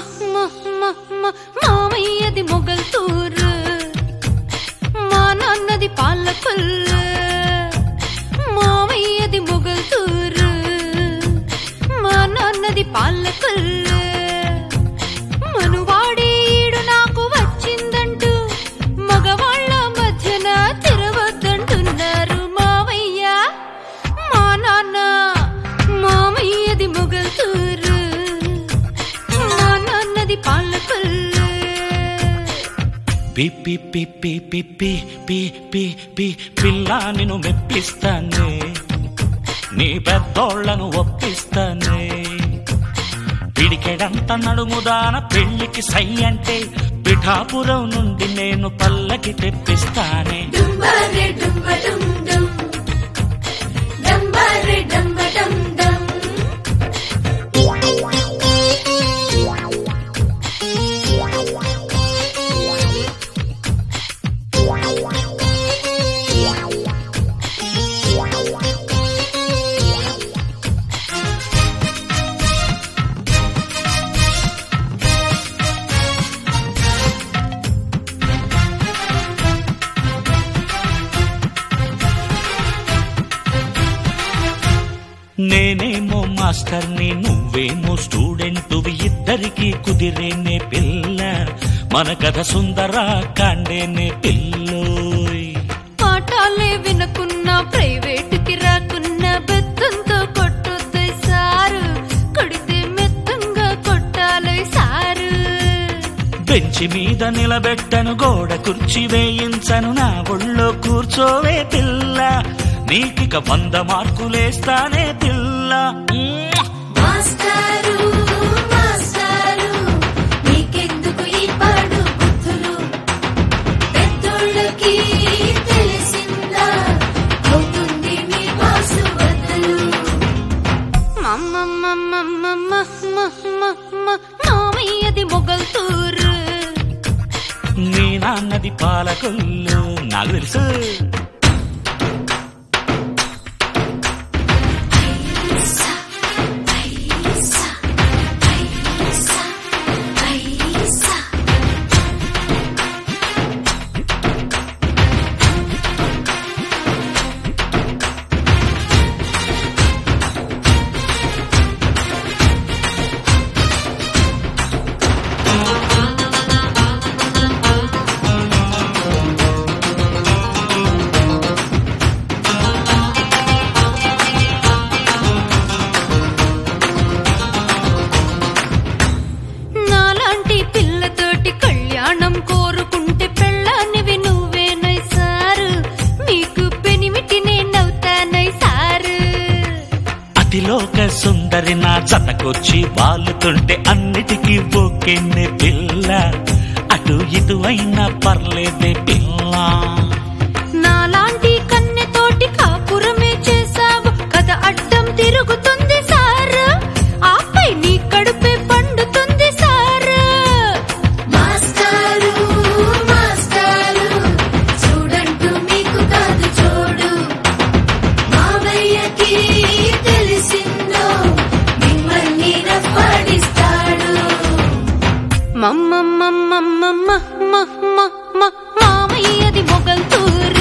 మామయ్యది మొగల్తూరు, మా నాన్నది పాలకొల్లు. మామయ్యది మొగల్తూరు, మా నాన్నది పాలకొల్లు. మనువాడే ఈడు నాకు వచ్చిందంటూ మగవాళ్ళ మధ్యన తిరగొద్దంటున్నారు మావయ్య మా నాన్న. మామయ్యది మొగల్తూరు, మా నాన్నది పాలకొల్లు. పిప్పి పిప్పి పిప్పి పి పి పి పిల్ల నిన్ను మెప్పిస్తానే, నీ పెద్దోళ్లను ఒప్పిస్తానే. పిడికెడంత నడుముదాన పెళ్లికి సై అంటే పిఠాపురం నుండి నేను పల్లకి తెప్పిస్తానే. నేనేమో మాస్టర్ని, నువ్వేమో స్టూడెంటువి, ఇద్దరికి కుదిరేనే పిల్ల, మన కథ సుందర కాండేనే పిల్లోయ్. పాఠాలే వినకున్నా ప్రైవేటుకి రాకున్నా బెత్తంతో కొట్టొద్దు సారు, కొడితే మెత్తంగా కొట్టాలి సారు. బెంచి మీద నిలబెట్టను, గోడ కుర్చీ వేయించను, నా ఒళ్ళో కూర్చోవే పిల్ల, నీకిక 100 మార్కులేస్తానే పిల్ల. మాస్టారు మాస్టారు నీకెందుకు ఈ పాడు బుద్ధులు, పెద్దోళ్ళకి తెలిసిందా అవుతుంది మీ మాసు బదులు. మామయ్యది మొగల్తూరు, నీ నాన్నది పాలకొల్లు, నాకు తెలుసు. కోరుకుంటే పెళ్ళానివి నువ్వేనై సారు, నీకు పెనిమిటి నేనవుతానై సారు. అతిలోక సుందరి నా జతకొచ్చి వాలుతుంటే అన్నిటికీ ఓకేనే పిల్ల, అటు ఇటు అయినా పర్లేదే పిల్ల. నాలాంటి కన్నెతోటి కాపురమే చేసావు, కథ అడ్డం తిరుగుతుంది సారు, ఆపై నీ కడుపే పండుతుంది సారు. మామయ్యది మొగల్తూరు,